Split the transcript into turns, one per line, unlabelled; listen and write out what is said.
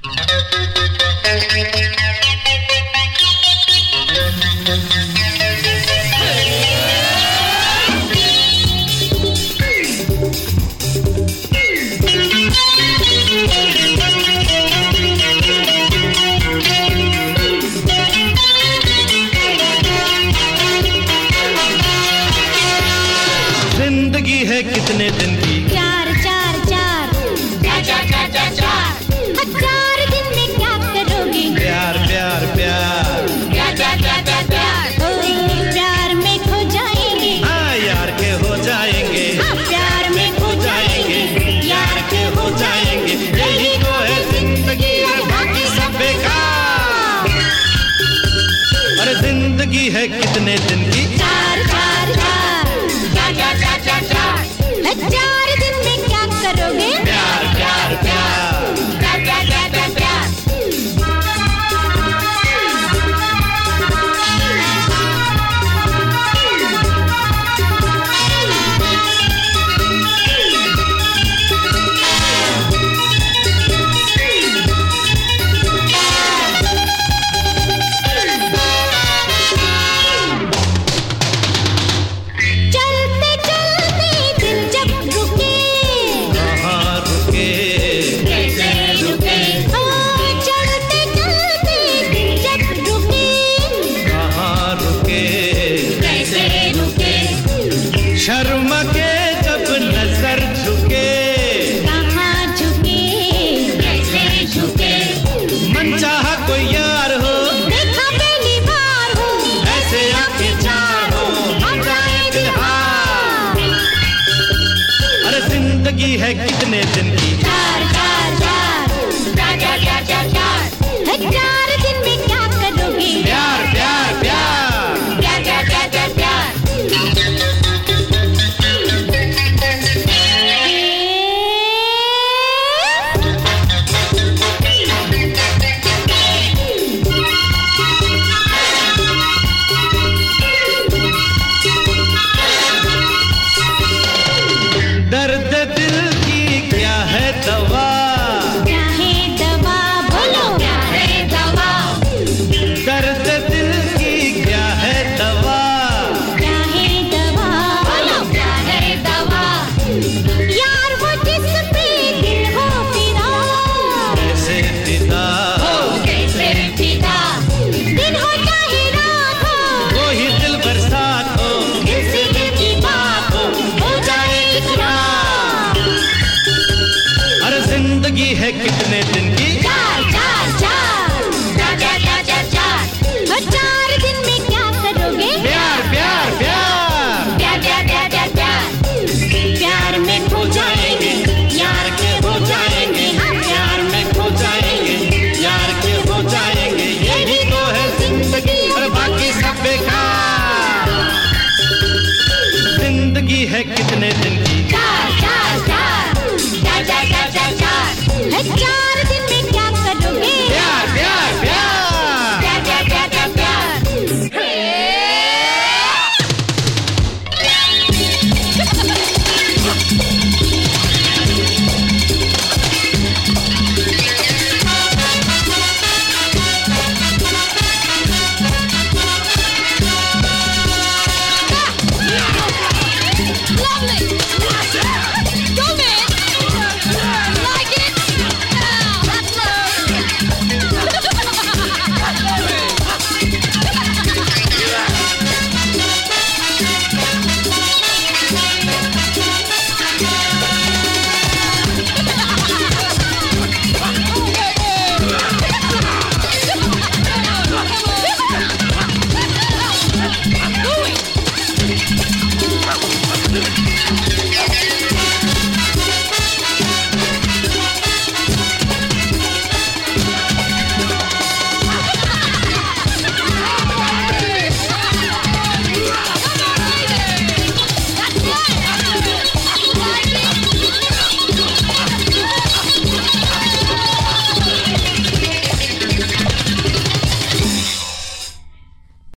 जिंदगी है कितने दिन की?
चार चार चार चार चार चार चार चार। 4 दिन में क्या करोगे?
प्यार प्यार प्यार
प्यार प्यार प्यार प्यार प्यार। ओ प्यार में खो जाएंगे।
हाँ यार के हो जाएंगे।
हाँ प्यार में खो जाएंगे, यार के हो जाएंगे।
यही तो है जिंदगी और बाकी सब बेकार। अरे जिंदगी है कितने दिन की?
चार चार चार चार चार चार चार चार। 4 दिन में क्या करोगे?
प्यार प्यार प्यार
प्यार प्यार प्यार प्यार प्यार।
शर्म के जब नजर झुके,
कहाँ झुके, कैसे झुके।
मन चाहा कोई यार हो,
देखा पहली बार हो,
ऐसे आंखें चाहो हम जाए बिहार। अरे जिंदगी है कितने दिन की?
चार चार चार चार चार चार चार चार। 4 दिन में क्या करोगे?
प्यार प्यार प्यार
प्यार प्यार प्यार प्यार प्यार।
दर्द दिल की क्या है दवा?
क्या है दवा? बोलो क्या है दवा?
दर्द दिल की क्या है दवा?
क्या है दवा? बोलो क्या है दवा? यार वो जिस पे दिल हो फिदा,
कैसे फिदा
हो कैसे फिदा। दिन हो चाहे रात हो,
वो ही दिल बरसात हो,
दिल से दिल की बात हो जाए इकरार।
अरे जिंदगी है कितने दिन की?
चार चार चार चार चार चार चार चार। 4 दिन में क्या करोगे?
प्यार प्यार प्यार
प्यार प्यार प्यार प्यार प्यार। प्यार में खो जाएंगे, यार के हो जाएंगे। हाँ प्यार में खो जाएंगे,
यार के हो जाएंगे। यही तो है जिंदगी और बाकी सब बेकार। जिंदगी है कितने दिन की?
चार चार चार चार चार चार चार चार। 4